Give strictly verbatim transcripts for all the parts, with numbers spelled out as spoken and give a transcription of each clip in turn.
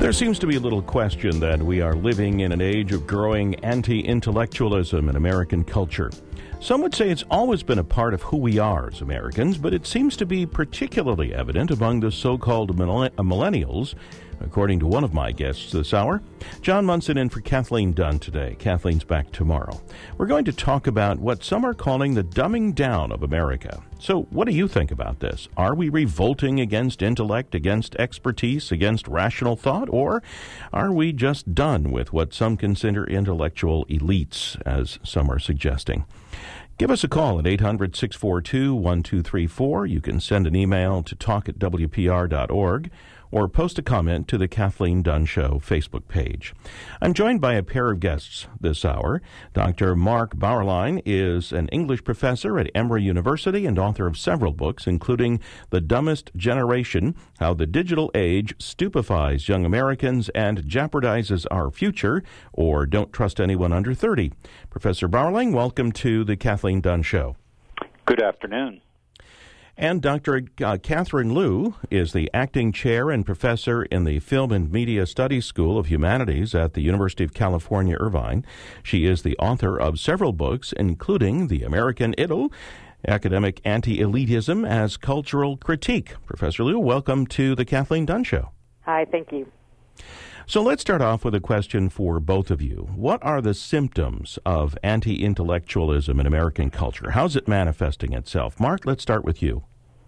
There seems to be little question that we are living in an age of growing anti-intellectualism in American culture. Some would say it's always been a part of who we are as Americans, but it seems to be particularly evident among the so-called millennials, according to one of my guests this hour. John Munson in for Kathleen Dunn today. Kathleen's back tomorrow. We're going to talk about what some are calling the dumbing down of America. So what do you think about this? Are we revolting against intellect, against expertise, against rational thought, or are we just done with what some consider intellectual elites, as some are suggesting? Give us a call at eight hundred, six four two, one two three four. You can send an email to talk at w p r dot org or post a comment to the Kathleen Dunn Show Facebook page. I'm joined by a pair of guests this hour. Doctor Mark Bauerlein is an English professor at Emory University and author of several books, including The Dumbest Generation, How the Digital Age Stupefies Young Americans and Jeopardizes Our Future, or Don't Trust Anyone Under thirty. Professor Bauerlein, welcome to the Kathleen Dunn Show. Good afternoon. And Doctor Uh, Catherine Liu is the acting chair and professor in the Film and Media Studies School of Humanities at the University of California, Irvine. She is the author of several books, including The American Idyll, Academic Anti-Elitism as Cultural Critique. Professor Liu, welcome to the Kathleen Dunn Show. Hi, thank you. So let's start off with a question for both of you. What are the symptoms of anti-intellectualism in American culture? How's it manifesting itself? Mark, let's start with you.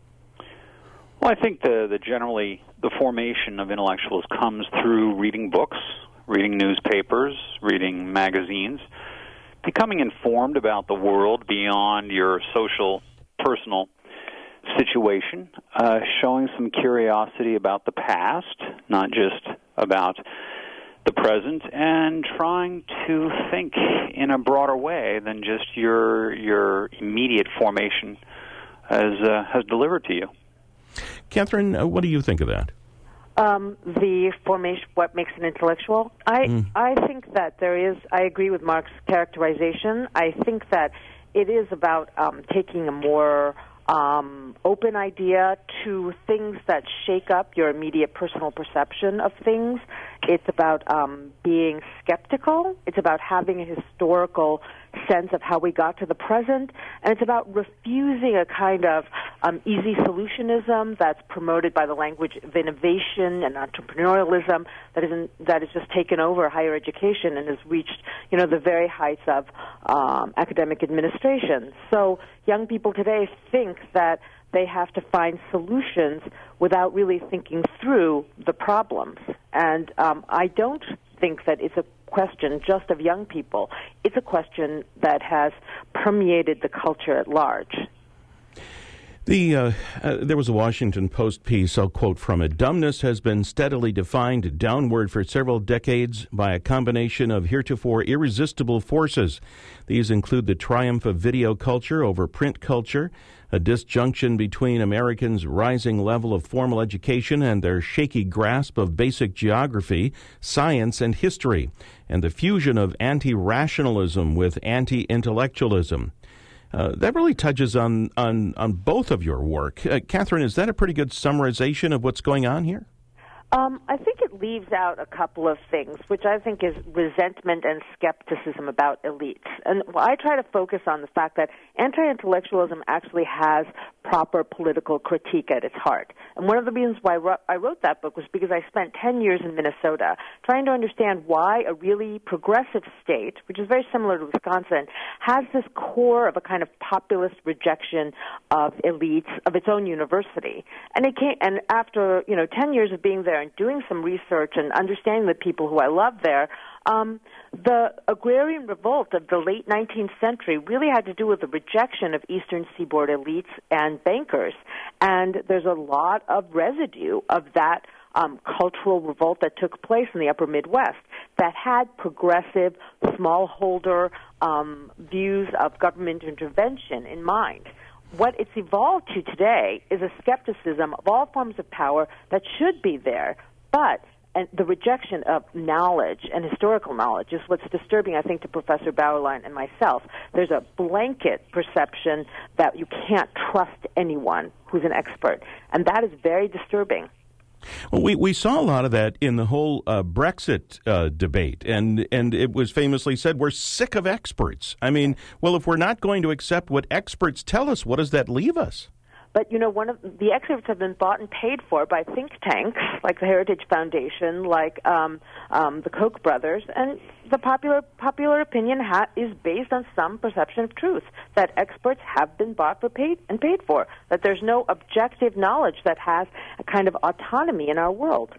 Well, I think the, the generally the formation of intellectuals comes through reading books, reading newspapers, reading magazines, becoming informed about the world beyond your social, personal situation, uh, showing some curiosity about the past, not just about the present, and trying to think in a broader way than just your your immediate formation has uh, has delivered to you. Catherine, uh, what do you think of that? Um, the formation, what makes an intellectual? I mm. I think that there is. I agree with Mark's characterization. I think that it is about um, taking a more Um, open idea to things that shake up your immediate personal perception of things. It's about um, being skeptical. It's about having a historical sense of how we got to the present. And it's about refusing a kind of um, easy solutionism that's promoted by the language of innovation and entrepreneurialism that isn't that has just taken over higher education and has reached, you know, the very heights of um, academic administration. So young people today think that they have to find solutions without really thinking through the problems. And um, I don't think that it's a question just of young people. It's a question that has permeated the culture at large. The uh, uh, there was a Washington Post piece, I'll quote from it. Dumbness has been steadily defined downward for several decades by a combination of heretofore irresistible forces. These include the triumph of video culture over print culture, a disjunction between Americans' rising level of formal education and their shaky grasp of basic geography, science, and history, and the fusion of anti-rationalism with anti-intellectualism. Uh, that really touches on, on, on both of your work. Uh, Catherine, is that a pretty good summarization of what's going on here? Um, I think it leaves out a couple of things, which I think is resentment and skepticism about elites. And I try to focus on the fact that anti-intellectualism actually has proper political critique at its heart. And one of the reasons why I wrote that book was because I spent ten years in Minnesota trying to understand why a really progressive state, which is very similar to Wisconsin, has this core of a kind of populist rejection of elites of its own university. And it came, and after, you know, ten years of being there and doing some research and understanding the people who I love there, um, the agrarian revolt of the late nineteenth century really had to do with the rejection of Eastern Seaboard elites and bankers. And there's a lot of residue of that um, cultural revolt that took place in the upper Midwest that had progressive, smallholder um, views of government intervention in mind. What it's evolved to today is a skepticism of all forms of power that should be there, but and the rejection of knowledge and historical knowledge is what's disturbing, I think, to Professor Bauerlein and myself. There's a blanket perception that you can't trust anyone who's an expert, and that is very disturbing. Well, we, we saw a lot of that in the whole uh, Brexit uh, debate, and, and it was famously said, we're sick of experts. I mean, well, if we're not going to accept what experts tell us, what does that leave us? But, you know, one of the excerpts have been bought and paid for by think tanks like the Heritage Foundation, like um, um, the Koch brothers, and the popular popular opinion ha- is based on some perception of truth, that experts have been bought for paid and paid for, that there's no objective knowledge that has a kind of autonomy in our world.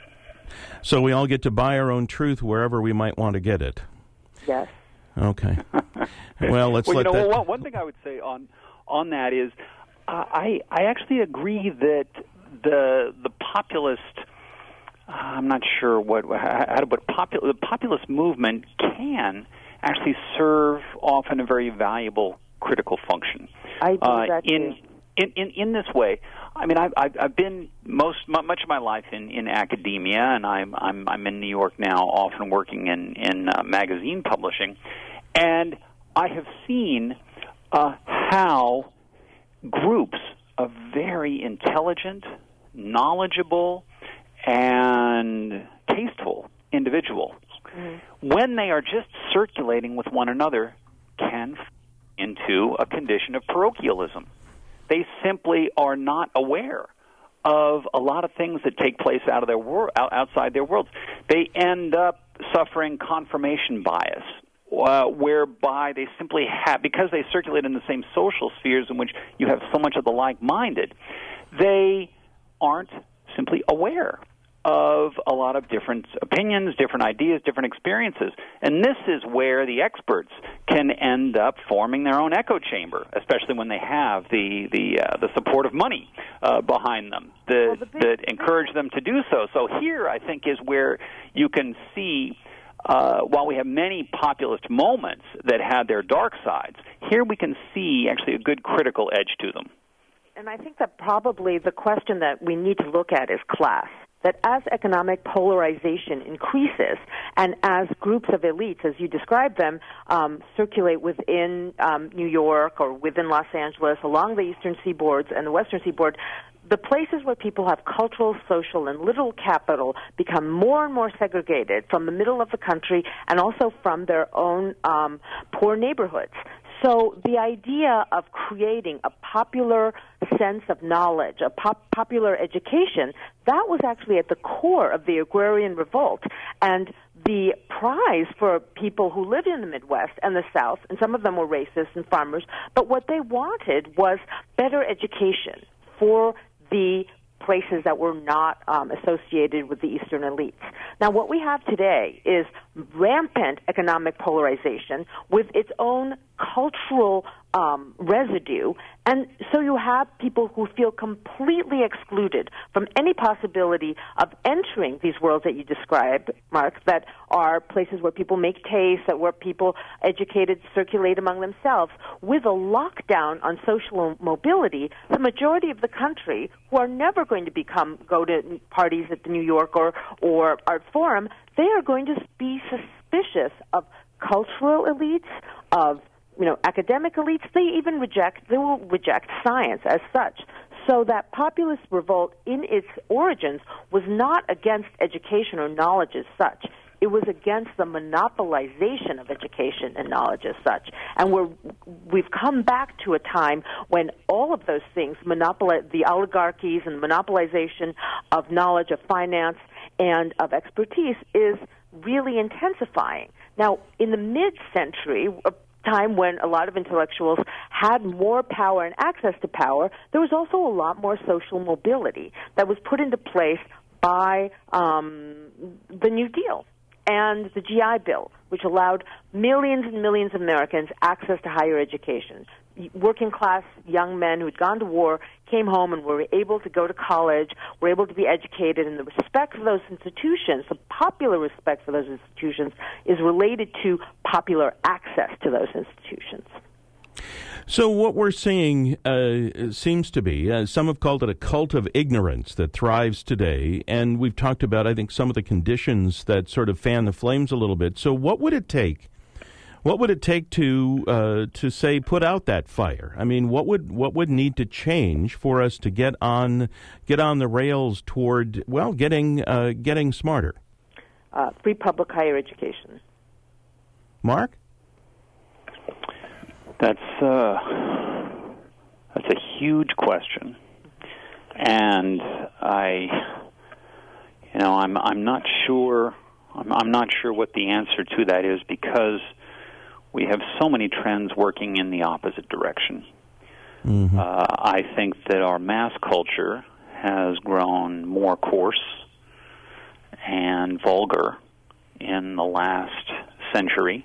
So we all get to buy our own truth wherever we might want to get it. Yes. Okay. Well, let's well, let you know, that... Well, one thing I would say on on that is, Uh, I I actually agree that the the populist uh, I'm not sure what how to put popul- the populist movement can actually serve often a very valuable critical function. I do uh, that in, too. in in in this way. I mean, I've I've, I've been most much of my life in, in academia, and I'm I'm I'm in New York now, often working in in uh, magazine publishing, and I have seen uh, how groups of very intelligent, knowledgeable, and tasteful individuals, mm-hmm. when they are just circulating with one another, can f- into a condition of parochialism. They simply are not aware of a lot of things that take place out of their wor- outside their worlds. They end up suffering confirmation bias, Uh, whereby they simply have, because they circulate in the same social spheres in which you have so much of the like-minded, they aren't simply aware of a lot of different opinions, different ideas, different experiences. And this is where the experts can end up forming their own echo chamber, especially when they have the the, uh, the support of money uh, behind them that, well, the big, that encourage them to do so. So here, I think, is where you can see, Uh, while we have many populist moments that have their dark sides, here we can see actually a good critical edge to them. And I think that probably the question that we need to look at is class. That as economic polarization increases and as groups of elites, as you describe them, um, circulate within um, New York or within Los Angeles, along the eastern seaboards and the western seaboard, the places where people have cultural, social, and literal capital become more and more segregated from the middle of the country and also from their own um, poor neighborhoods. So the idea of creating a popular sense of knowledge, a pop- popular education, that was actually at the core of the agrarian revolt. And the prize for people who lived in the Midwest and the South, and some of them were racists and farmers, but what they wanted was better education for the places that were not um, associated with the Eastern elites. Now, what we have today is rampant economic polarization with its own cultural um, residue, and so you have people who feel completely excluded from any possibility of entering these worlds that you describe, Mark, that are places where people make taste, that where people educated circulate among themselves. With a lockdown on social mobility, the majority of the country, who are never going to become go to parties at the New York or, or Art Forum, they are going to be suspicious of cultural elites, of you know, academic elites. They even reject, they will reject science as such. So that populist revolt in its origins was not against education or knowledge as such. It was against the monopolization of education and knowledge as such. And we're, we've come back to a time when all of those things, monopoli- the oligarchies and monopolization of knowledge, of finance, and of expertise is really intensifying. Now, in the mid-century, time when a lot of intellectuals had more power and access to power, there was also a lot more social mobility that was put into place by um, the New Deal and the G I Bill, which allowed millions and millions of Americans access to higher education. Working-class young men who had gone to war came home and were able to go to college, were able to be educated, and the respect for those institutions, the popular respect for those institutions, is related to popular access to those institutions. So what we're seeing uh, seems to be, uh, some have called it a cult of ignorance that thrives today, and we've talked about, I think, some of the conditions that sort of fan the flames a little bit. So what would it take What would it take to uh, to say put out that fire? I mean, what would what would need to change for us to get on get on the rails toward well getting uh, getting smarter? Uh, free public higher education. Mark, that's uh, that's a huge question, and I, you know, I'm I'm not sure I'm, I'm not sure what the answer to that is because we have so many trends working in the opposite direction. Mm-hmm. Uh, I think that our mass culture has grown more coarse and vulgar in the last century.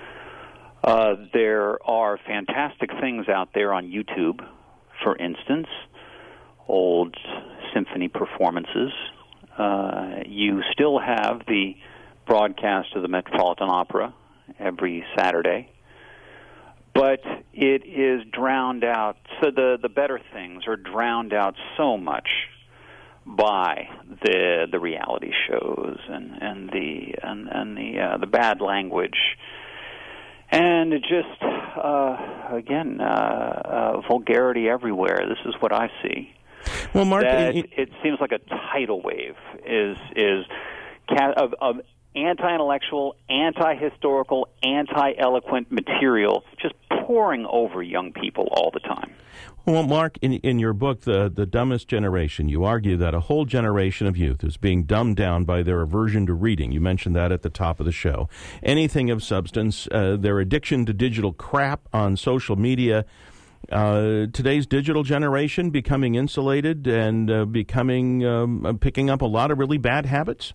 Uh, there are fantastic things out there on YouTube, for instance, old symphony performances. Uh, you still have the broadcast of the Metropolitan Opera every Saturday, but it is drowned out. So the the better things are drowned out so much by the the reality shows and and the and and the uh, the bad language, and it just uh, again uh, uh, vulgarity everywhere. This is what I see. Well, Mark, that it, it seems like a tidal wave is is of, of anti-intellectual, anti-historical, anti-eloquent material just pouring over young people all the time. Well, Mark, in in your book, The the Dumbest Generation, you argue that a whole generation of youth is being dumbed down by their aversion to reading. You mentioned that at the top of the show. Anything of substance, uh, their addiction to digital crap on social media. Uh, today's digital generation becoming insulated and uh, becoming um, picking up a lot of really bad habits?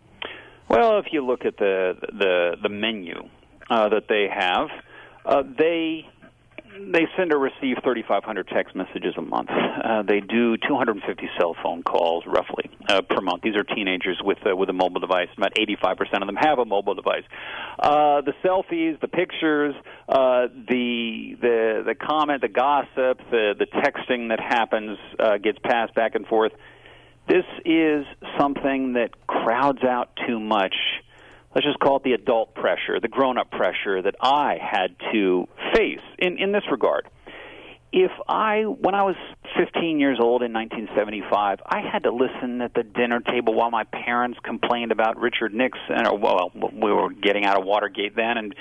Well, if you look at the the, the menu uh, that they have, uh, they they send or receive thirty-five hundred text messages a month. Uh, they do two hundred fifty cell phone calls, roughly, uh, per month. These are teenagers with uh, with a mobile device. About eighty-five percent of them have a mobile device. Uh, the selfies, the pictures, uh, the the the comment, the gossip, the the texting that happens uh, gets passed back and forth. This is something that crowds out too much. Let's just call it the adult pressure, the grown-up pressure that I had to face in, in this regard. If I, when I was fifteen years old in nineteen seventy-five, I had to listen at the dinner table while my parents complained about Richard Nixon, or well, we were getting out of Watergate then, and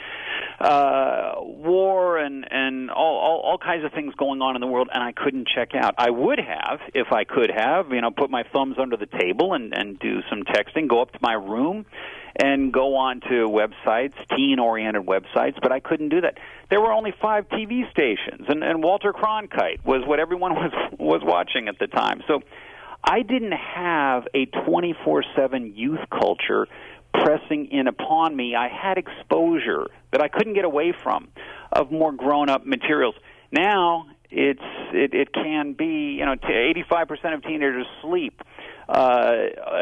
uh, war and, and all, all, all kinds of things going on in the world, and I couldn't check out. I would have, if I could have, you know, put my thumbs under the table and, and do some texting, go up to my room, and go on to websites, teen-oriented websites, but I couldn't do that. There were only five T V stations, and, and Walter Cronkite was what everyone was was watching at the time. So I didn't have a twenty-four seven youth culture pressing in upon me. I had exposure that I couldn't get away from of more grown-up materials. Now it's it, it can be, you know, eighty-five percent of teenagers sleep Uh,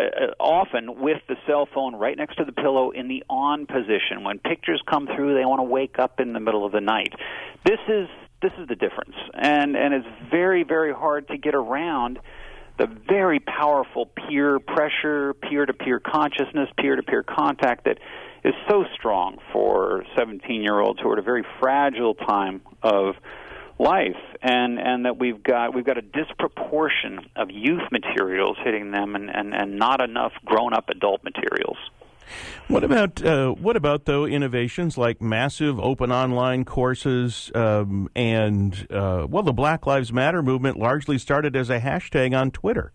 often with the cell phone right next to the pillow in the on position. When pictures come through, they want to wake up in the middle of the night. This is this is the difference, and and it's very very hard to get around the very powerful peer pressure, peer-to-peer consciousness, peer-to-peer contact that is so strong for seventeen-year-olds who are at a very fragile time of life, and and that we've got we've got a disproportion of youth materials hitting them, and, and, and not enough grown-up adult materials. What about uh, what about though innovations like massive open online courses um, and uh, well, the Black Lives Matter movement largely started as a hashtag on Twitter.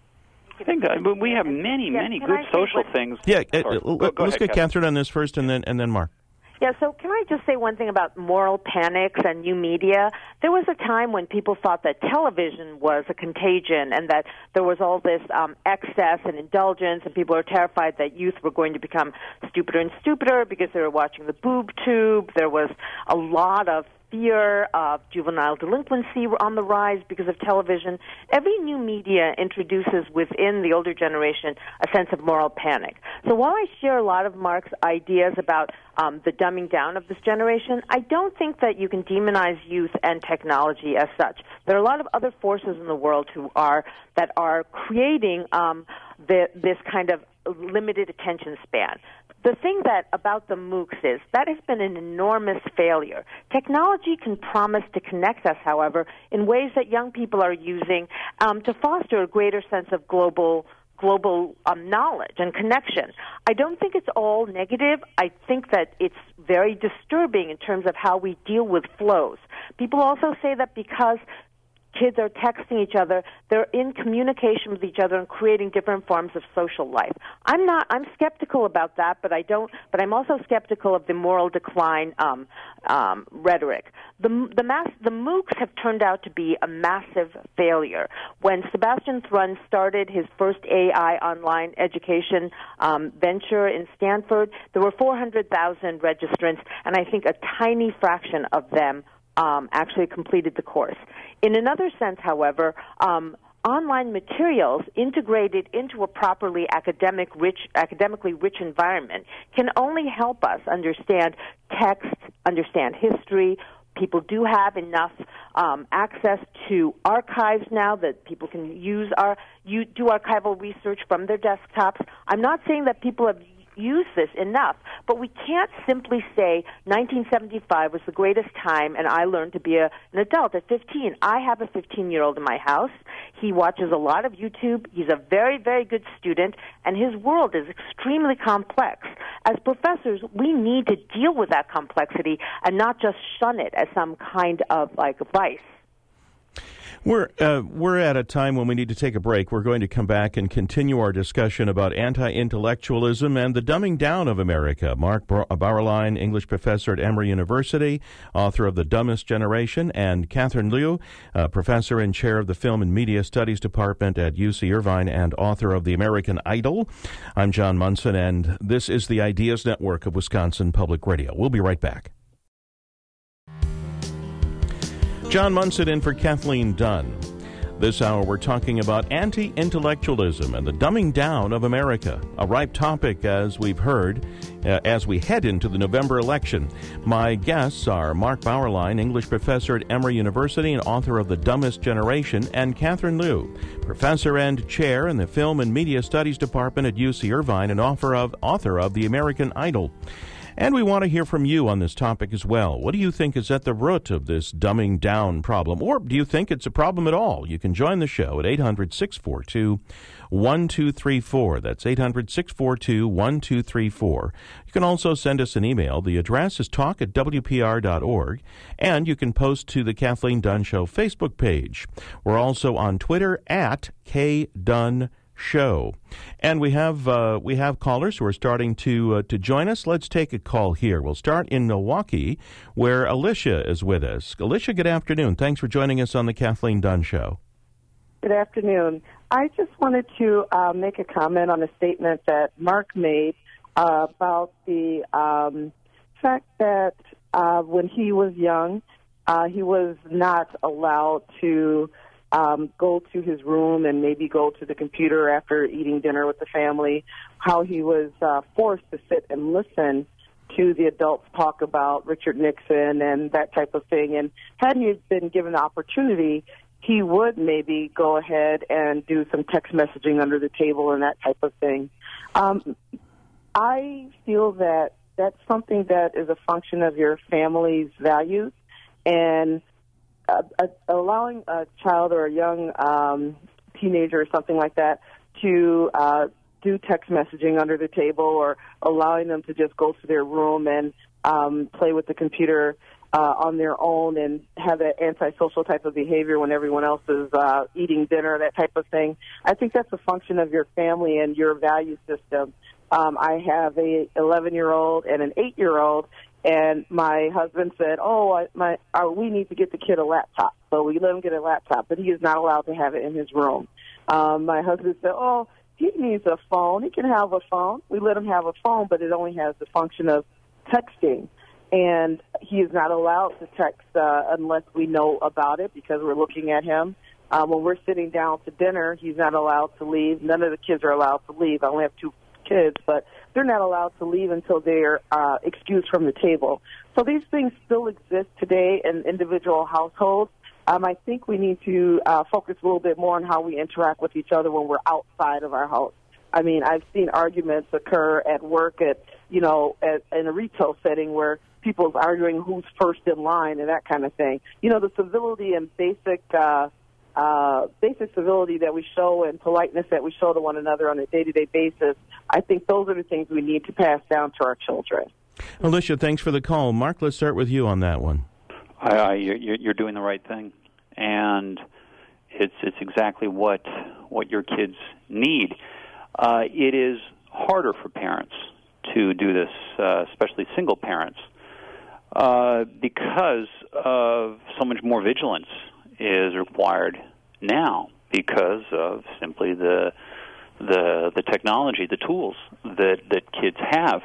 I think uh, we have many yeah, many good social things. Yeah, uh, Sorry. go, go, go let's ahead, get Catherine on this first, and then and then Mark. Yeah, so can I just say one thing about moral panics and new media? There was a time when people thought that television was a contagion and that there was all this um, excess and indulgence, and people were terrified that youth were going to become stupider and stupider because they were watching the boob tube. There was a lot of fear of juvenile delinquency on the rise because of television. Every new media introduces within the older generation a sense of moral panic. So while I share a lot of Mark's ideas about um, the dumbing down of this generation, I don't think that you can demonize youth and technology as such. There are a lot of other forces in the world who are that are creating um, the, this kind of limited attention span. the thing that about the MOOCs is that has been an enormous failure. Technology can promise to connect us, however, in ways that young people are using um, to foster a greater sense of global global um, knowledge and connection. I don't think it's all negative. I think that it's very disturbing in terms of how we deal with flows. People also say that because kids are texting each other, they're in communication with each other and creating different forms of social life. I'm not. I'm skeptical about that, but I don't. But I'm also skeptical of the moral decline um, um, rhetoric. The the mass the MOOCs have turned out to be a massive failure. When Sebastian Thrun started his first A I online education um, venture in Stanford, there were four hundred thousand registrants, and I think a tiny fraction of them Um, actually completed the course. In another sense, however, um, online materials integrated into a properly academic rich, academically rich environment can only help us understand text, understand history. People do have enough um, access to archives now that people can use our you do archival research from their desktops. I'm not saying that people have use this enough, but we can't simply say nineteen seventy-five was the greatest time and I learned to be a, an adult at fifteen. I have a fifteen-year-old in my house. He watches a lot of YouTube. He's a very, very good student, and his world is extremely complex. As professors, we need to deal with that complexity and not just shun it as some kind of, like, vice. We're uh, we're at a time when we need to take a break. We're going to come back and continue our discussion about anti-intellectualism and the dumbing down of America. Mark Bauerlein, English professor at Emory University, author of The Dumbest Generation, and Catherine Liu, uh, professor and chair of the Film and Media Studies Department at U C Irvine and author of The American Idol. I'm John Munson, and this is the Ideas Network of Wisconsin Public Radio. We'll be right back. John Munson in for Kathleen Dunn. This hour we're talking about anti-intellectualism and the dumbing down of America, a ripe topic as we've heard uh, as we head into the November election. My guests are Mark Bauerlein, English professor at Emory University and author of The Dumbest Generation, and Catherine Liu, professor and chair in the Film and Media Studies Department at U C Irvine and author of, author of The American Idol. And we want to hear from you on this topic as well. What do you think is at the root of this dumbing down problem? Or do you think it's a problem at all? You can join the show at eight hundred, six four two, one two three four. That's eight hundred, six four two, one two three four. You can also send us an email. The address is talk at w p r dot org. And you can post to the Kathleen Dunn Show Facebook page. We're also on Twitter at K Dunn Show. And we have uh, we have callers who are starting to uh, to join us. Let's take a call here. We'll start in Milwaukee, where Alicia is with us. Alicia, good afternoon. Thanks for joining us on the Kathleen Dunn Show. Good afternoon. I just wanted to uh, make a comment on a statement that Mark made uh, about the um, fact that uh, when he was young, uh, he was not allowed to Um, go to his room and maybe go to the computer after eating dinner with the family, how he was uh, forced to sit and listen to the adults talk about Richard Nixon and that type of thing. And had he been given the opportunity, he would maybe go ahead and do some text messaging under the table and that type of thing. Um, I feel that that's something that is a function of your family's values, and Uh, uh, allowing a child or a young um, teenager or something like that to uh, do text messaging under the table, or allowing them to just go to their room and um, play with the computer uh, on their own and have that antisocial type of behavior when everyone else is uh, eating dinner, that type of thing. I think that's a function of your family and your value system. Um, I have a eleven-year-old and an eight-year-old, and my husband said, oh, I, my, uh, we need to get the kid a laptop. So we let him get a laptop, but he is not allowed to have it in his room. Um, my husband said, oh, he needs a phone. He can have a phone. We let him have a phone, but it only has the function of texting. And he is not allowed to text uh, unless we know about it, because we're looking at him. Uh, when we're sitting down to dinner, he's not allowed to leave. None of the kids are allowed to leave. I only have two kids, but they're not allowed to leave until they're uh, excused from the table. So these things still exist today in individual households. Um, I think we need to uh, focus a little bit more on how we interact with each other when we're outside of our house. I mean, I've seen arguments occur at work at you know, at, in a retail setting where people's arguing who's first in line and that kind of thing. You know, the civility and basic uh, uh, basic civility that we show and politeness that we show to one another on a day-to-day basis, I think those are the things we need to pass down to our children. Alicia, thanks for the call. Mark, let's start with you on that one. I, I, you're, you're doing the right thing, and it's it's exactly what what your kids need. Uh, it is harder for parents to do this, uh, especially single parents, uh, because of so much more vigilance is required now because of simply the the the technology, the tools that that kids have.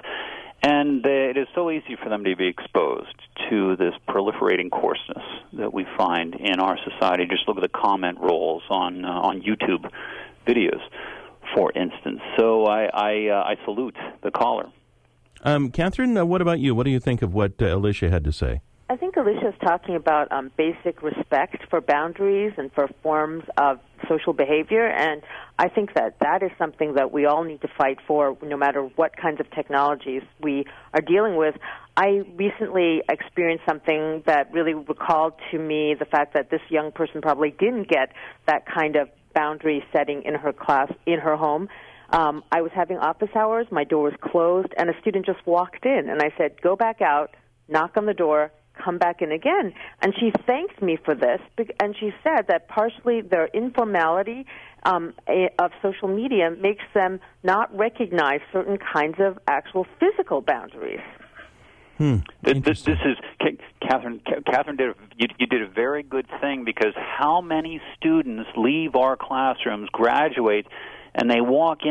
And it is so easy for them to be exposed to this proliferating coarseness that we find in our society. Just look at the comment rolls on uh, on YouTube videos, for instance. So I I, uh, I salute the caller. Um, Catherine, uh, what about you? What do you think of what uh, Alicia had to say? I think Alicia's talking about um, basic respect for boundaries and for forms of social behavior, and I think that that is something that we all need to fight for no matter what kinds of technologies we are dealing with. I recently experienced something that really recalled to me the fact that this young person probably didn't get that kind of boundary setting in her class, in her home. Um, I was having office hours, my door was closed, and a student just walked in, and I said, go back out, knock on the door, come back in again. And she thanked me for this, and she said that partially their informality um, of social media makes them not recognize certain kinds of actual physical boundaries. Hmm. This, this, this is Catherine. Catherine did a, you, you did a very good thing, because how many students leave our classrooms, graduate, and they walk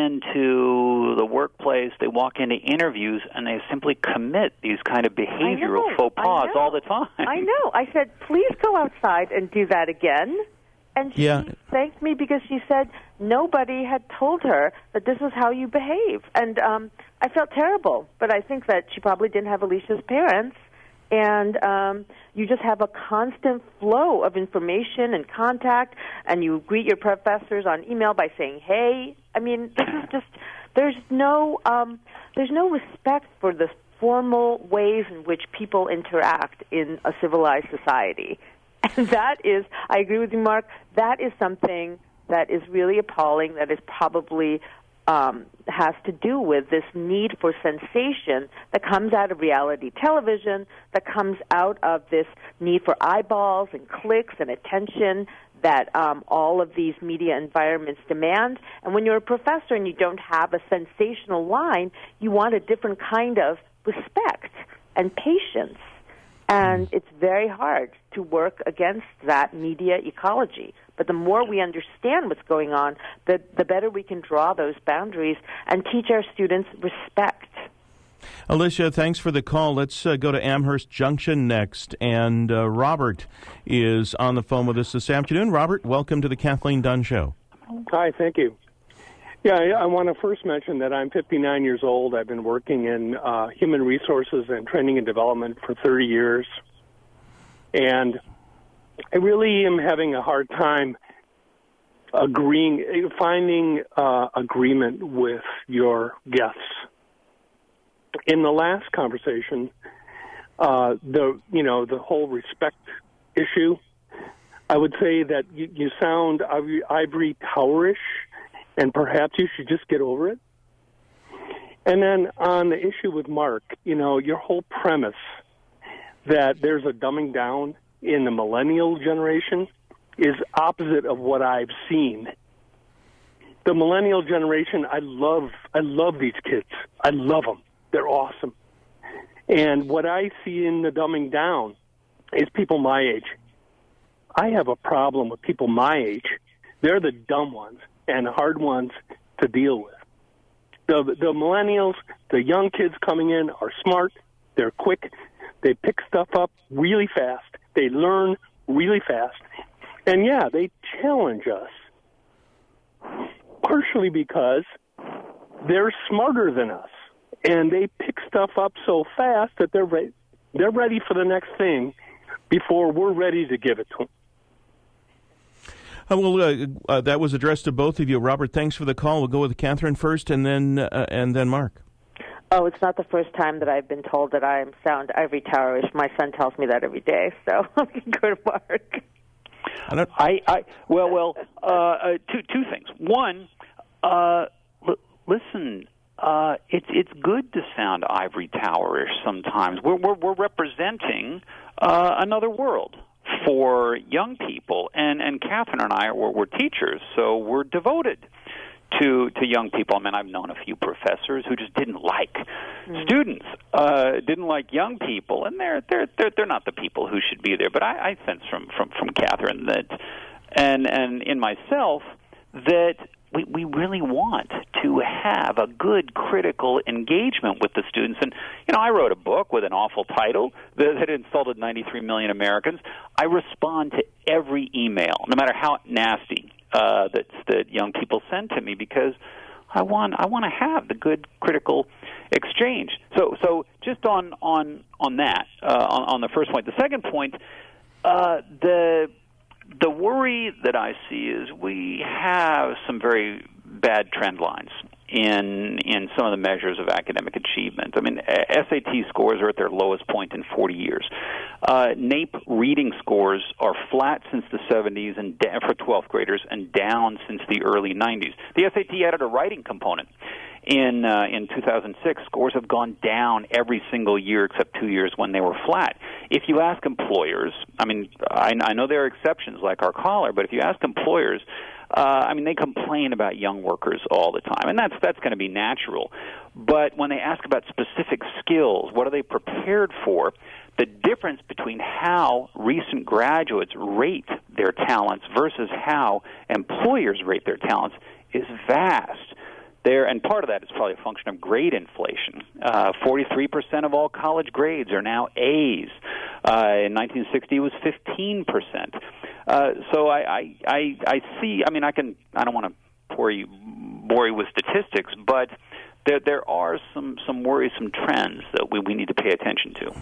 into the workplace, they walk into interviews, and they simply commit these kind of behavioral know, faux pas all the time. I know. I said, please go outside and do that again. And she yeah. thanked me because she said nobody had told her that this is how you behave. And um, I felt terrible, but I think that she probably didn't have Alicia's parents. And um, you just have a constant flow of information and contact, and you greet your professors on email by saying, hey. I mean, this is just, there's no, um, there's no respect for the formal ways in which people interact in a civilized society. And that is, I agree with you, Mark, that is something that is really appalling, that is probably Um, has to do with this need for sensation that comes out of reality television, that comes out of this need for eyeballs and clicks and attention that um, all of these media environments demand. And when you're a professor and you don't have a sensational line, you want a different kind of respect and patience. And it's very hard to work against that media ecology. But the more we understand what's going on, the, the better we can draw those boundaries and teach our students respect. Alicia, thanks for the call. Let's uh, go to Amherst Junction next. And uh, Robert is on the phone with us this afternoon. Robert, welcome to the Kathleen Dunn Show. Hi, thank you. Yeah, I, I want to first mention that I'm fifty-nine years old. I've been working in uh, human resources and training and development for thirty years. And I really am having a hard time agreeing, finding uh, agreement with your guests. In the last conversation, uh, the you know the whole respect issue, I would say that you, you sound ivory towerish, and perhaps you should just get over it. And then on the issue with Mark, you know, your whole premise that there's a dumbing down in the millennial generation is opposite of what I've seen. The millennial generation, I love, I love these kids. I love them. They're awesome. And what I see in the dumbing down is people my age. I have a problem with people my age. They're the dumb ones and the hard ones to deal with. The the millennials, the young kids coming in are smart. They're quick. They pick stuff up really fast. They learn really fast. And, yeah, they challenge us, partially because they're smarter than us. And they pick stuff up so fast that they're, re- they're ready for the next thing before we're ready to give it to them. Uh, well, uh, uh, that was addressed to both of you. Robert, thanks for the call. We'll go with Catherine first, and then uh, and then Mark. Oh, it's not the first time that I've been told that I am sound ivory towerish. My son tells me that every day, so I'm good, Mark. I, don't, I, I well, well, uh, uh, two two things. One, uh, l- listen, uh, it's it's good to sound ivory towerish sometimes. We're we're, we're representing uh, another world for young people, and and Catherine and I we're, we're teachers, so we're devoted to to young people. I mean, I've known a few professors who just didn't like mm. students, uh, didn't like young people, and they're they're they're they're not the people who should be there. But I, I sense from, from, from Catherine that, and and in myself, that we we really want to have a good critical engagement with the students. And you know, I wrote a book with an awful title that had insulted ninety-three million Americans. I respond to every email, no matter how nasty. Uh, that that young people send to me, because I want I want to have the good critical exchange. So so just on on on that uh, on, on the first point. The second point, uh, the the worry that I see is we have some very bad trend lines in in some of the measures of academic achievement. I mean, S A T scores are at their lowest point in forty years. Uh, NAEP reading scores are flat since the seventies and da- for twelfth graders, and down since the early nineties. The S A T added a writing component. In uh, in two thousand six, scores have gone down every single year except two years when they were flat. If you ask employers, I mean, I, I know there are exceptions like our caller, but if you ask employers, Uh, I mean, they complain about young workers all the time, and that's that's going to be natural. But when they ask about specific skills, what are they prepared for, the difference between how recent graduates rate their talents versus how employers rate their talents is vast. There, and part of that is probably a function of grade inflation. Uh, forty-three percent of all college grades are now A's. Uh, in nineteen sixty, it was fifteen percent. Uh, so I, I, I, I see. I mean, I can. I don't want to bore you, bore you with statistics, but there, there are some, some worrisome trends that we, we need to pay attention to.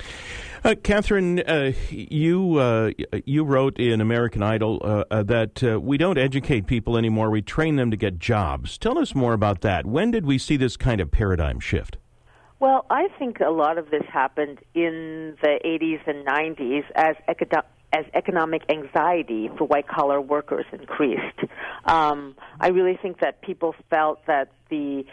Uh, Catherine, uh, you uh, you wrote in American Idol uh, uh, that uh, we don't educate people anymore; we train them to get jobs. Tell us more about that. When did we see this kind of paradigm shift? Well, I think a lot of this happened in the eighties and nineties as economic. as economic anxiety for white-collar workers increased. Um, I really think that people felt that the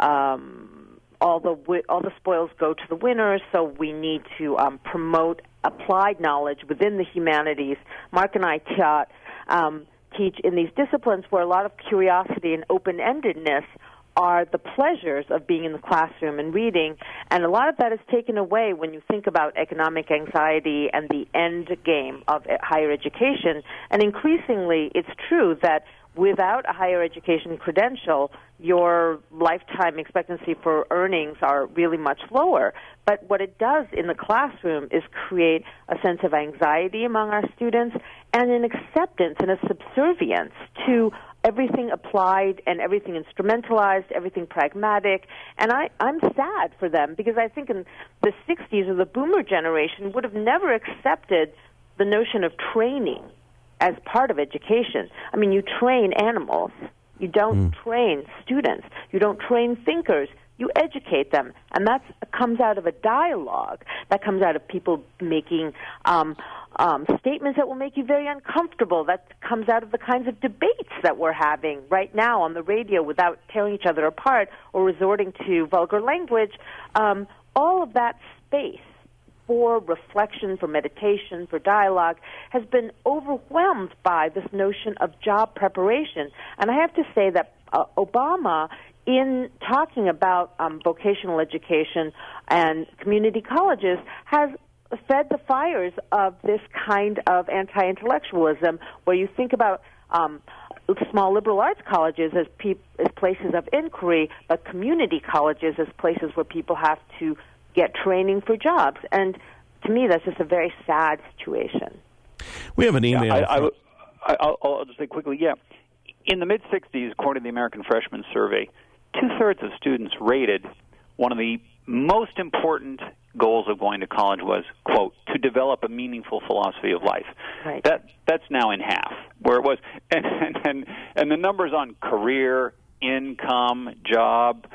um, all the all the spoils go to the winners, so we need to um, promote applied knowledge within the humanities. Mark and I taught, um, teach in these disciplines where a lot of curiosity and open-endedness are the pleasures of being in the classroom and reading, and a lot of that is taken away when you think about economic anxiety and the end game of higher education. And increasingly, it's true that without a higher education credential, your lifetime expectancy for earnings are really much lower. But what it does in the classroom is create a sense of anxiety among our students and an acceptance and a subservience to everything applied and everything instrumentalized, everything pragmatic. And I, I'm sad for them, because I think in the sixties or the boomer generation would have never accepted the notion of training as part of education. I mean, you train animals. You don't mm. train students. You don't train thinkers. You educate them. And that comes out of a dialogue. That comes out of people making um, um, statements that will make you very uncomfortable. That comes out of the kinds of debates that we're having right now on the radio without tearing each other apart or resorting to vulgar language. Um, all of that space for reflection, for meditation, for dialogue, has been overwhelmed by this notion of job preparation. And I have to say that uh, Obama, in talking about um, vocational education and community colleges, has fed the fires of this kind of anti-intellectualism, where you think about um, small liberal arts colleges as, pe- as places of inquiry, but community colleges as places where people have to get training for jobs. And to me, that's just a very sad situation. We have an email. Yeah, I, I, I'll, I'll just say quickly, yeah. In the mid-sixties, according to the American Freshman Survey, two-thirds of students rated one of the most important goals of going to college was, quote, to develop a meaningful philosophy of life. Right. That That's now in half, where it was. And, and, and the numbers on career, income, job,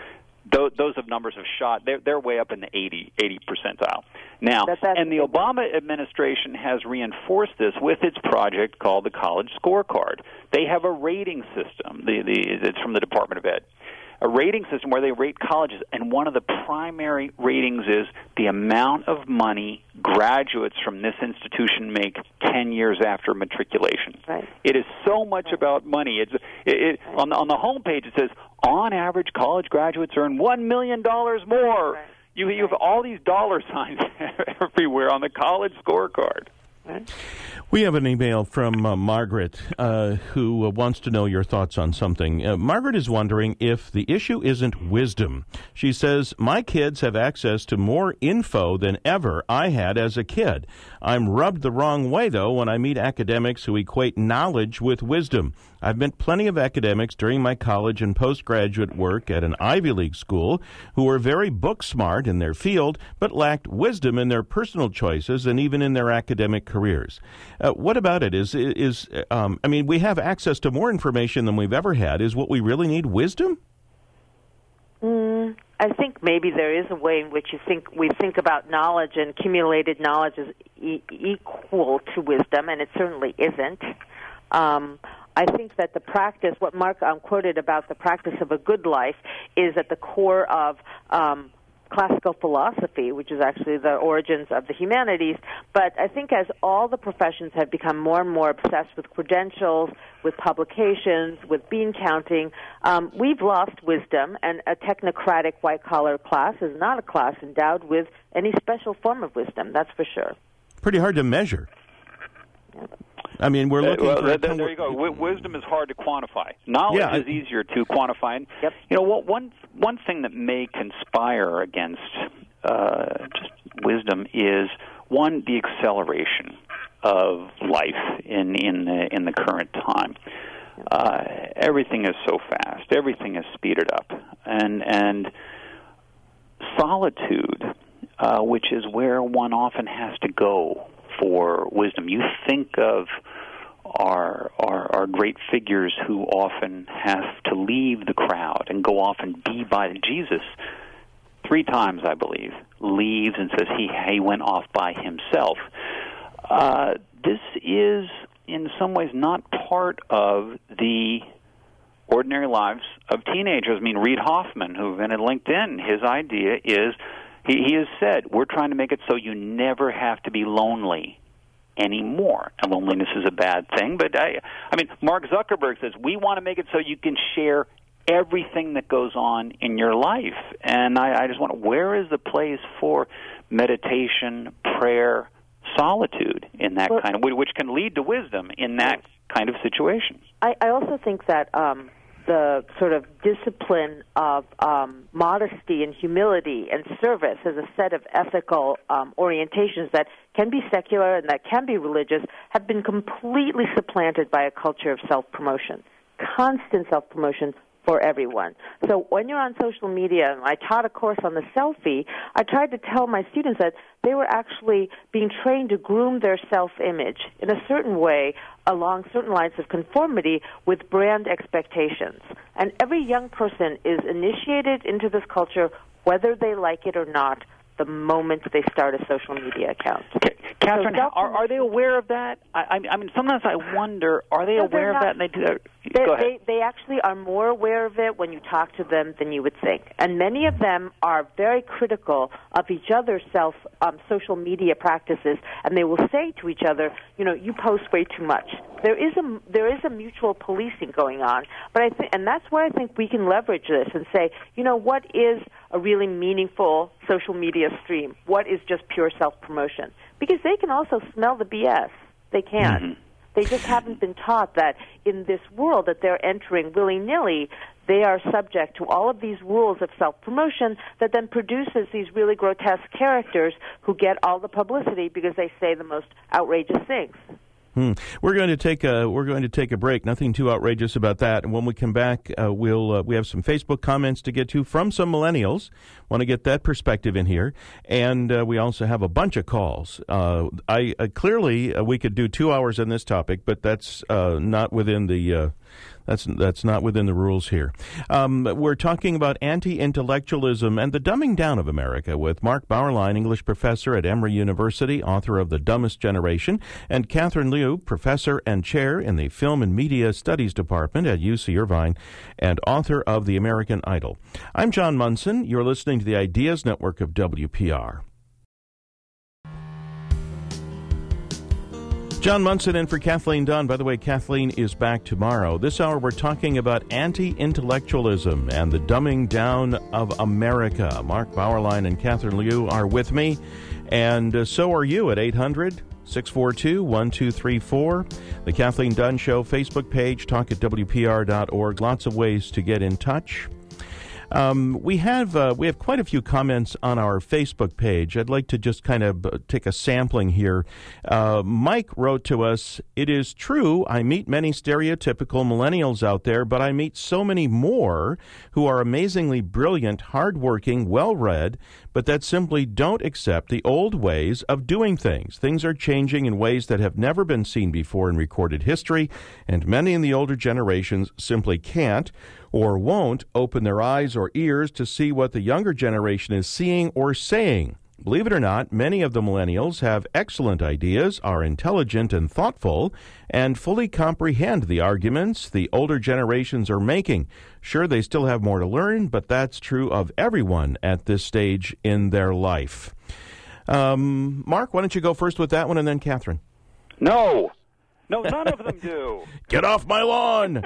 those, those have numbers have shot. They're, they're way up in the eighty, eighty percentile. Now, that, and the Obama administration has reinforced this with its project called the College Scorecard. They have a rating system. The, the, it's from the Department of Ed. A rating system where they rate colleges, and one of the primary ratings is the amount of money graduates from this institution make ten years after matriculation. Right. It is so much right. about money. It's it, it, right. on the on the homepage. It says on average, college graduates earn one million dollars more. Right. You you have all these dollar signs everywhere on the College Scorecard. Right. We have an email from uh, Margaret uh, who uh, wants to know your thoughts on something. Uh, Margaret is wondering if the issue isn't wisdom. She says, my kids have access to more info than ever I had as a kid. I'm rubbed the wrong way, though, when I meet academics who equate knowledge with wisdom. I've met plenty of academics during my college and postgraduate work at an Ivy League school who were very book smart in their field, but lacked wisdom in their personal choices and even in their academic careers. Uh, what about it? Is is um, I mean, we have access to more information than we've ever had. Is what we really need wisdom? Mm, I think maybe there is a way in which you think we think about knowledge and accumulated knowledge is e- equal to wisdom, and it certainly isn't. Um, I think that the practice, what Mark um, quoted about the practice of a good life, is at the core of um, classical philosophy, which is actually the origins of the humanities. But I think as all the professions have become more and more obsessed with credentials, with publications, with bean counting, um, we've lost wisdom, and a technocratic white-collar class is not a class endowed with any special form of wisdom, that's for sure. Pretty hard to measure. Yeah. I mean, we're looking uh, well, for... There, there you go. W- wisdom is hard to quantify. Knowledge yeah, is easier to quantify. And, yep. You know, what, one one thing that may conspire against uh, just wisdom is, one, the acceleration of life in, in, the, in the current time. Uh, everything is so fast. Everything is speeded up. And, and solitude, uh, which is where one often has to go for wisdom. You think of our, our our great figures who often have to leave the crowd and go off and be by Jesus. Three times, I believe, leaves and says he he went off by himself. Uh, this is, in some ways, not part of the ordinary lives of teenagers. I mean, Reid Hoffman, who invented LinkedIn, his idea is, He, he has said, we're trying to make it so you never have to be lonely anymore. And loneliness is a bad thing, but I, I mean, Mark Zuckerberg says, we want to make it so you can share everything that goes on in your life. And I, I just wonder, where is the place for meditation, prayer, solitude in that well, kind of, which can lead to wisdom in that kind of situation? I, I also think that um, the sort of discipline of um, modesty and humility and service as a set of ethical um, orientations that can be secular and that can be religious have been completely supplanted by a culture of self-promotion, constant self-promotion for everyone. So when you're on social media, and I taught a course on the selfie, I tried to tell my students that they were actually being trained to groom their self-image in a certain way along certain lines of conformity with brand expectations. And every young person is initiated into this culture, whether they like it or not, the moment they start a social media account. Okay. Catherine, so are, are they aware of that? I, I mean, sometimes I wonder, are they no, aware of that? And they do that? They, Go ahead. They, they actually are more aware of it when you talk to them than you would think. And many of them are very critical of each other's self um, social media practices, and they will say to each other, you know, you post way too much. There is a there is a mutual policing going on, but I think, and that's where I think we can leverage this and say, you know, what is a really meaningful social media stream? What is just pure self-promotion? Because they can also smell the B S. They can. Mm-hmm. They just haven't been taught that in this world that they're entering willy-nilly, they are subject to all of these rules of self-promotion that then produces these really grotesque characters who get all the publicity because they say the most outrageous things. Hmm. We're going to take a we're going to take a break. Nothing too outrageous about that. And when we come back, uh, we'll uh, we have some Facebook comments to get to from some millennials. Want to get that perspective in here, and uh, we also have a bunch of calls. Uh, I uh, clearly uh, we could do two hours on this topic, but that's uh, not within the. Uh, That's that's not within the rules here. Um, we're talking about anti-intellectualism and the dumbing down of America with Mark Bauerlein, English professor at Emory University, author of The Dumbest Generation, and Catherine Liu, professor and chair in the Film and Media Studies Department at U C Irvine, and author of The American Idol. I'm John Munson. You're listening to the Ideas Network of W P R. John Munson in for Kathleen Dunn. By the way, Kathleen is back tomorrow. This hour we're talking about anti-intellectualism and the dumbing down of America. Mark Bauerlein and Catherine Liu are with me, and uh, so are you at eight hundred, six four two, one two three four. The Kathleen Dunn Show Facebook page, talk at W P R dot org. Lots of ways to get in touch. Um, we have uh, we have quite a few comments on our Facebook page. I'd like to just kind of uh, take a sampling here. Uh, Mike wrote to us, "It is true, I meet many stereotypical millennials out there, but I meet so many more who are amazingly brilliant, hardworking, well-read, but that simply don't accept the old ways of doing things. Things are changing in ways that have never been seen before in recorded history, and many in the older generations simply can't or won't open their eyes or ears to see what the younger generation is seeing or saying. Believe it or not, many of the millennials have excellent ideas, are intelligent and thoughtful, and fully comprehend the arguments the older generations are making. Sure, they still have more to learn, but that's true of everyone at this stage in their life." Um, Mark, why don't you go first with that one, and then Catherine? No. No, none of them do. Get off my lawn!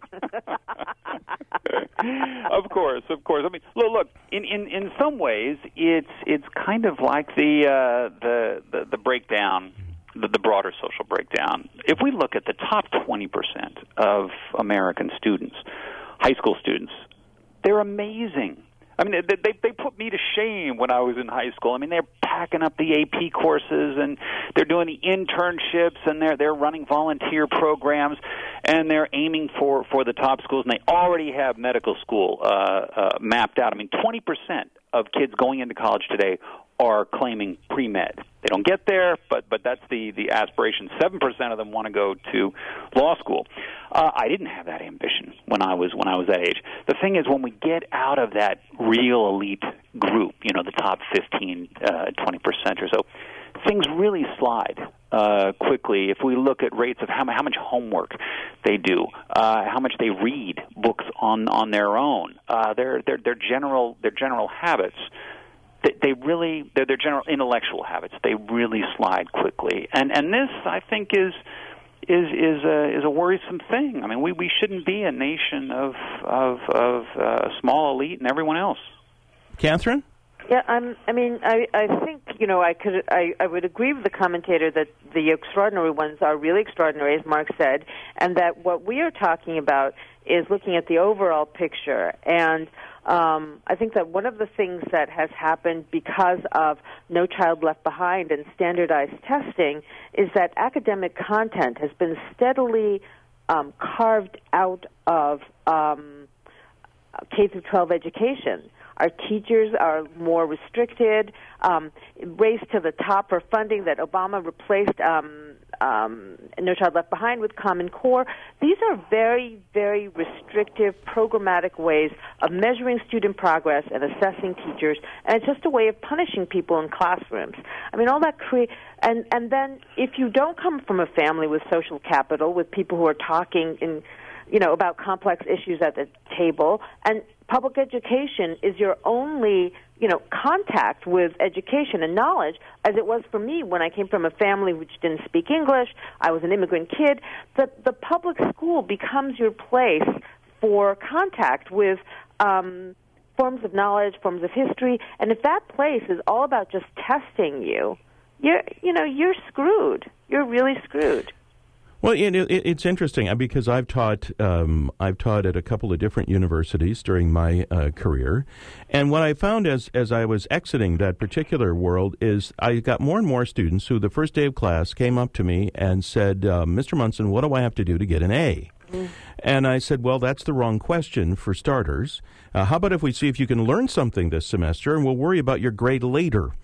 Of course, of course. I mean, look, look. In, in, in some ways, it's it's kind of like the uh, the, the the breakdown, the, the broader social breakdown. If we look at the top twenty percent of American students, high school students, they're amazing. I mean, they, they they put me to shame when I was in high school. I mean, they're packing up the A P courses, and they're doing the internships, and they're they're running volunteer programs, and they're aiming for, for the top schools, and they already have medical school uh, uh, mapped out. I mean, twenty percent of kids going into college today are claiming pre-med. They don't get there, but but that's the, the aspiration. seven percent of them want to go to law school. Uh, I didn't have that ambition when I was when I was that age. The thing is, when we get out of that real elite group, you know, the top fifteen, uh, twenty percent or so, things really slide uh, quickly. If we look at rates of how, how much homework they do, uh, how much they read books on, on their own, uh, their their their general their general habits. They really, they're their general intellectual habits. They really slide quickly, and and this, I think, is is is a is a worrisome thing. I mean, we, we shouldn't be a nation of of of uh, small elite and everyone else. Catherine? Yeah, I'm, I mean, I, I think, you know, I could, I, I would agree with the commentator that the extraordinary ones are really extraordinary, as Mark said, and that what we are talking about is looking at the overall picture. And um, I think that one of the things that has happened because of No Child Left Behind and standardized testing is that academic content has been steadily um, carved out of um, K through twelve education. Our teachers are more restricted. Um, race to the top for funding that Obama replaced um, um, No Child Left Behind with Common Core. These are very, very restrictive, programmatic ways of measuring student progress and assessing teachers, and it's just a way of punishing people in classrooms. I mean, all that cre- and and then if you don't come from a family with social capital, with people who are talking in, you know, about complex issues at the table, and public education is your only, you know, contact with education and knowledge, as it was for me when I came from a family which didn't speak English. I was an immigrant kid. The, the public school becomes your place for contact with um, forms of knowledge, forms of history, and if that place is all about just testing you, you're, you know, you're screwed. You're really screwed. Well, it, it, it's interesting because I've taught um, I've taught at a couple of different universities during my uh, career, and what I found as as I was exiting that particular world is I got more and more students who the first day of class came up to me and said, uh, "Mister Munson, what do I have to do to get an A?" Mm. And I said, "Well, that's the wrong question for starters. Uh, how about if we see if you can learn something this semester, and we'll worry about your grade later."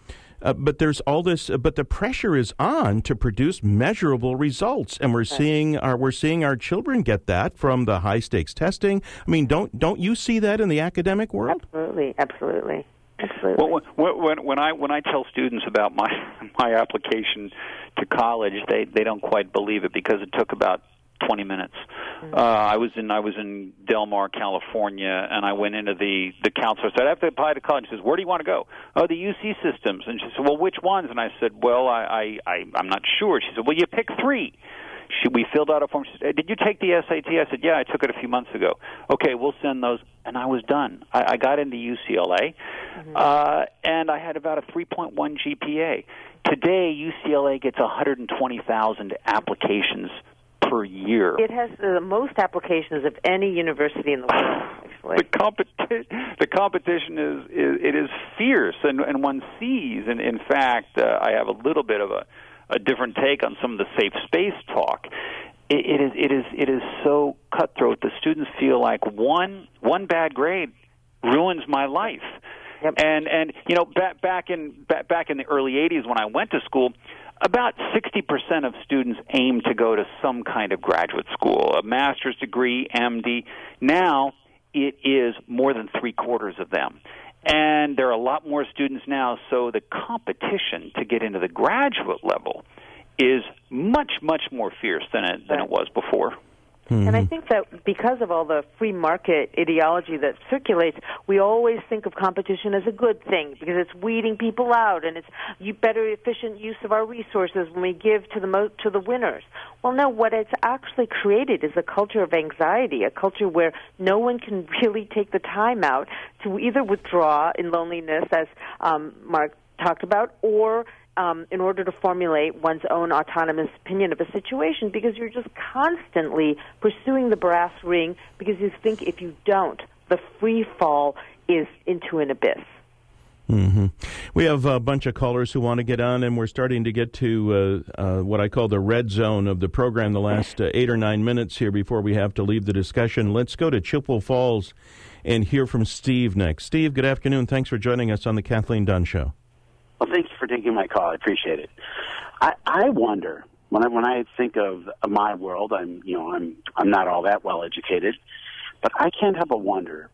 Uh, but there's all this, uh, but the pressure is on to produce measurable results, and we're right. seeing our we're seeing our children get that from the high stakes testing. I mean, don't don't you see that in the academic world? Absolutely, absolutely, absolutely. Well, when when I when I tell students about my my application to college, they they don't quite believe it because it took about twenty minutes. Uh, I was in I was in Del Mar, California, and I went into the the counselor. Said, "I have to apply to college." She says, "Where do you want to go?" "Oh, the U C systems." And she said, "Well, which ones?" And I said, "Well, I, I, I I'm not sure." She said, "Well, you pick three." She, we filled out a form. She said, "Did you take the S A T?" I said, "Yeah, I took it a few months ago." "Okay, we'll send those." And I was done. I, I got into U C L A, mm-hmm. uh, and I had about a three point one G P A. Today, U C L A gets one hundred twenty thousand applications per year. It has the most applications of any university in the world, actually. The, competi- the competition is, is it is fierce, and, and one sees, and in fact, uh, I have a little bit of a, a different take on some of the safe space talk. It, it is it is it is so cutthroat. The students feel like one one bad grade ruins my life. Yep. And and you know back back in back, back in the early eighties when I went to school, about sixty percent of students aim to go to some kind of graduate school, a master's degree, M D. Now it is more than three quarters of them. And there are a lot more students now, so the competition to get into the graduate level is much, much more fierce than it, than it was before. Mm-hmm. And I think that because of all the free market ideology that circulates, we always think of competition as a good thing because it's weeding people out and it's better efficient use of our resources when we give to the mo- to the winners. Well, no, what it's actually created is a culture of anxiety, a culture where no one can really take the time out to either withdraw in loneliness, as um, Mark talked about, or Um, in order to formulate one's own autonomous opinion of a situation, because you're just constantly pursuing the brass ring because you think if you don't, the free fall is into an abyss. Mm-hmm. We have a bunch of callers who want to get on, and we're starting to get to uh, uh, what I call the red zone of the program, the last uh, eight or nine minutes here before we have to leave the discussion. Let's go to Chippewa Falls and hear from Steve next. Steve, good afternoon. Thanks for joining us on the Kathleen Dunn Show. Well, thank you for taking my call. I appreciate it. I, I wonder when I when I think of my world. I'm you know I'm I'm not all that well educated, but I can't help but wonder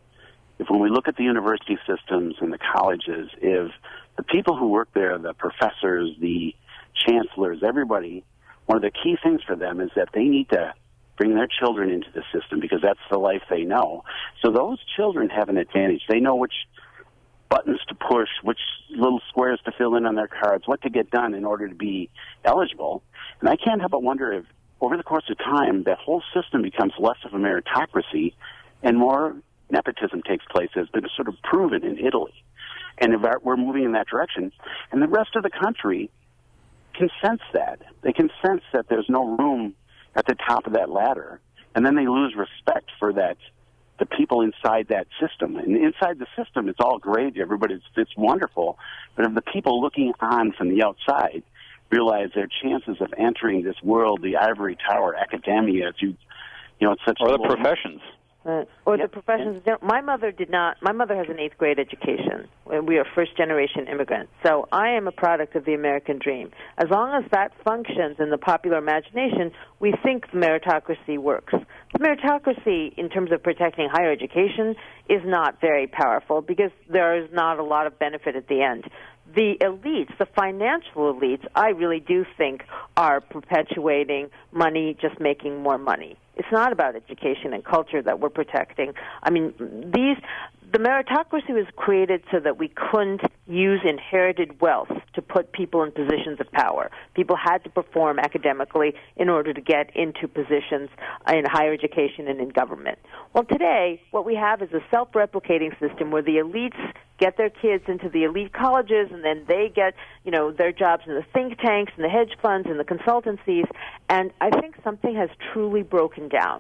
if when we look at the university systems and the colleges, if the people who work there, the professors, the chancellors, everybody, one of the key things for them is that they need to bring their children into the system because that's the life they know. So those children have an advantage. They know which buttons to push, which little squares to fill in on their cards, what to get done in order to be eligible. And I can't help but wonder if, over the course of time, that whole system becomes less of a meritocracy and more nepotism takes place, as been sort of proven in Italy. And if we're moving in that direction, and the rest of the country can sense that. They can sense that there's no room at the top of that ladder, and then they lose respect for that the people inside that system. And inside the system, it's all great. Everybody's, it's wonderful. But if the people looking on from the outside realize their chances of entering this world, the ivory tower, academia, you, you know, it's such or a the professions. Right. Or yep. the professions. My mother did not. My mother has an eighth grade education. We are first generation immigrants. So I am a product of the American dream. As long as that functions in the popular imagination, we think the meritocracy works. The meritocracy, in terms of protecting higher education, is not very powerful because there is not a lot of benefit at the end. The elites, the financial elites, I really do think are perpetuating money, just making more money. It's not about education and culture that we're protecting. I mean, these the meritocracy was created so that we couldn't use inherited wealth to put people in positions of power. People had to perform academically in order to get into positions in higher education and in government. Well, today, what we have is a self-replicating system where the elites get their kids into the elite colleges, and then they get, you know, their jobs in the think tanks and the hedge funds and the consultancies. And I think something has truly broken down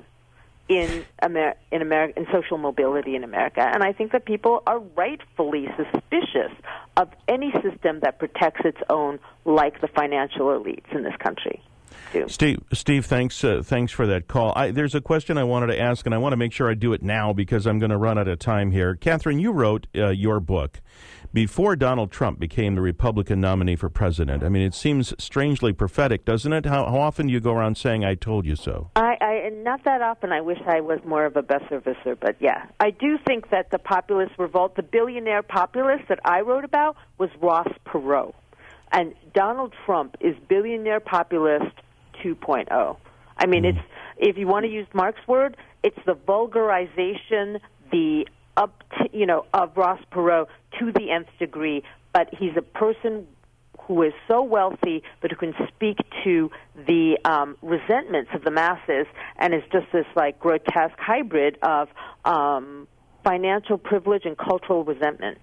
in Amer- in America, in social mobility in America. And I think that people are rightfully suspicious of any system that protects its own, like the financial elites in this country. too. Steve, Steve, thanks, uh, thanks for that call. I, there's a question I wanted to ask, and I want to make sure I do it now because I'm going to run out of time here. Catherine, you wrote uh, your book before Donald Trump became the Republican nominee for president. I mean, it seems strangely prophetic, doesn't it? How, how often do you go around saying, I told you so? I, I not that often. I wish I was more of a besserwisser, but yeah. I do think that the populist revolt, the billionaire populist that I wrote about, was Ross Perot. And Donald Trump is billionaire populist two point oh. I mean, mm. it's if you want to use Mark's word, it's the vulgarization, the up to, you know, of Ross Perot to the nth degree. But he's a person who is so wealthy, but who can speak to the um, resentments of the masses, and is just this like grotesque hybrid of um, financial privilege and cultural resentment.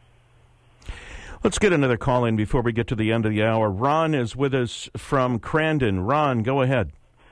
Let's get another call in before we get to the end of the hour. Ron is with us from Crandon. Ron, go ahead.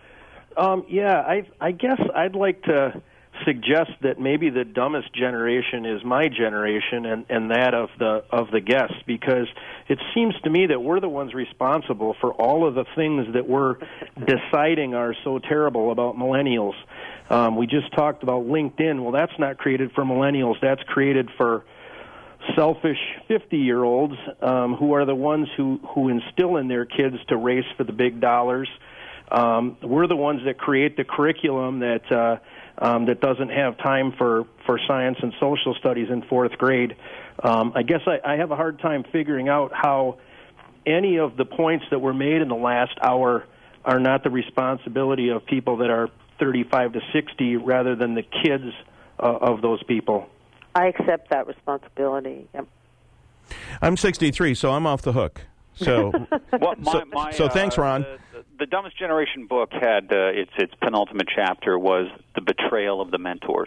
Um, yeah, I, I guess I'd like to suggest that maybe the dumbest generation is my generation and, and that of the of the guests, because it seems to me that we're the ones responsible for all of the things that we're deciding are so terrible about millennials. Um, we just talked about LinkedIn. Well, that's not created for millennials. That's created for selfish fifty-year-olds um, who are the ones who, who instill in their kids to race for the big dollars. Um, we're the ones that create the curriculum that uh, um, that doesn't have time for, for science and social studies in fourth grade. Um, I guess I, I have a hard time figuring out how any of the points that were made in the last hour are not the responsibility of people that are thirty-five to sixty rather than the kids uh, of those people. I accept that responsibility. Yep. I'm sixty-three, so I'm off the hook. So, well, my, so, my, so thanks, Ron. Uh, the, the Dumbest Generation book had uh, its its penultimate chapter was the betrayal of the mentors.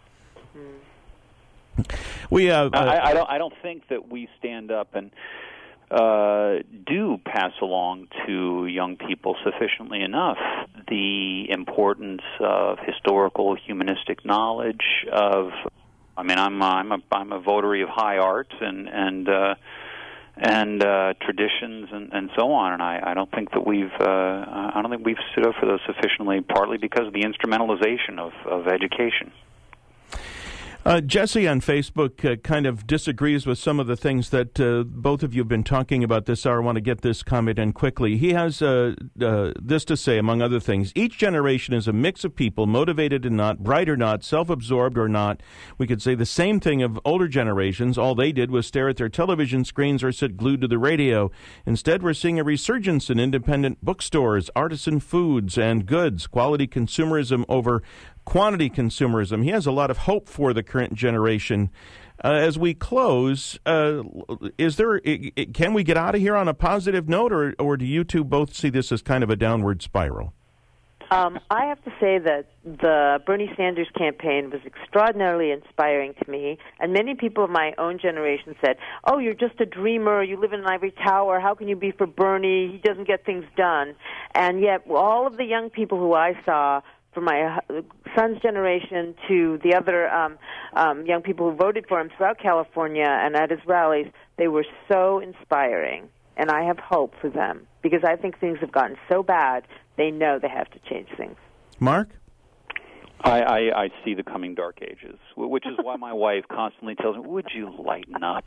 We uh, uh, I, I don't I don't think that we stand up and uh, do pass along to young people sufficiently enough the importance of historical humanistic knowledge of. I mean, I'm I'm a I'm a votary of high art and and uh, and uh, traditions and, and so on, and I, I don't think that we've uh, I don't think we've stood up for those sufficiently. Partly because of the instrumentalization of, of education. Uh, Jesse on Facebook uh, kind of disagrees with some of the things that uh, both of you have been talking about this hour. I want to get this comment in quickly. He has uh, uh, this to say, among other things. Each generation is a mix of people, motivated or not, bright or not, self-absorbed or not. We could say the same thing of older generations. All they did was stare at their television screens or sit glued to the radio. Instead, we're seeing a resurgence in independent bookstores, artisan foods and goods, quality consumerism over quantity consumerism. He has a lot of hope for the current generation. Uh, as we close, uh, is there? Can we get out of here on a positive note, or, or do you two both see this as kind of a downward spiral? Um, I have to say that the Bernie Sanders campaign was extraordinarily inspiring to me, and many people of my own generation said, oh, you're just a dreamer, you live in an ivory tower, how can you be for Bernie, he doesn't get things done. And yet all of the young people who I saw, from my son's generation to the other um, um, young people who voted for him throughout California and at his rallies, they were so inspiring. And I have hope for them because I think things have gotten so bad, they know they have to change things. Mark? I, I, I see the coming dark ages, which is why my wife constantly tells me, would you lighten up?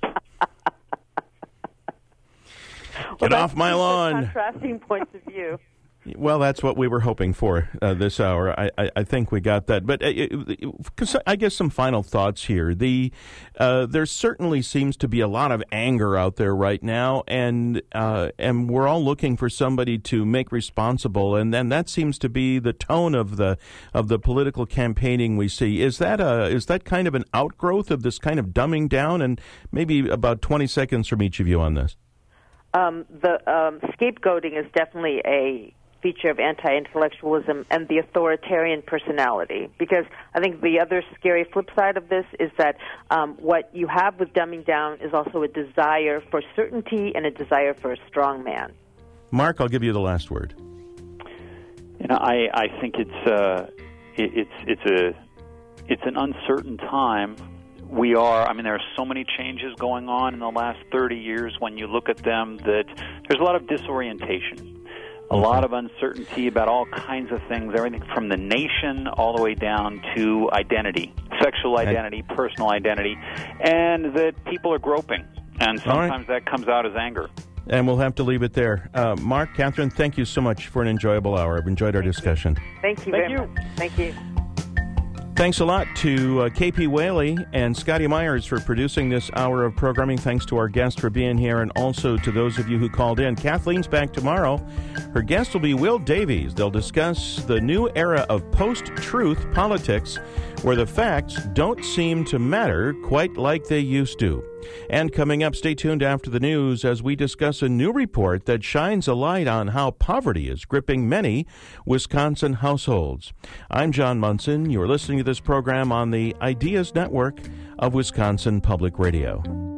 Get well, off my lawn. Contrasting points of view. Well, that's what we were hoping for uh, this hour. I, I, I think we got that. But uh, I guess some final thoughts here. The uh, there certainly seems to be a lot of anger out there right now, and uh, and we're all looking for somebody to make responsible. And then that seems to be the tone of the of the political campaigning we see. Is that a is that kind of an outgrowth of this kind of dumbing down? And maybe about twenty seconds from each of you on this. Um, the um, scapegoating is definitely a feature of anti-intellectualism and the authoritarian personality, because I think the other scary flip side of this is that um, what you have with dumbing down is also a desire for certainty and a desire for a strong man. Mark, I'll give you the last word. You know, I, I think it's uh, it, it's it's a it's an uncertain time. We are, I mean, there are so many changes going on in the last thirty years when you look at them that there's a lot of disorientation. A okay. lot of uncertainty about all kinds of things, everything from the nation all the way down to identity, sexual identity, and, personal identity, and that people are groping. And sometimes right. that comes out as anger. And we'll have to leave it there. Uh, Mark, Catherine, thank you so much for an enjoyable hour. I've enjoyed our thank discussion. You. Thank you thank very you. much. Thank you. Thanks a lot to uh, K P Whaley and Scotty Myers for producing this hour of programming. Thanks to our guests for being here, and also to those of you who called in. Kathleen's back tomorrow. Her guest will be Will Davies. They'll discuss the new era of post-truth politics, where the facts don't seem to matter quite like they used to. And coming up, stay tuned after the news as we discuss a new report that shines a light on how poverty is gripping many Wisconsin households. I'm John Munson. You're listening to this program on the Ideas Network of Wisconsin Public Radio.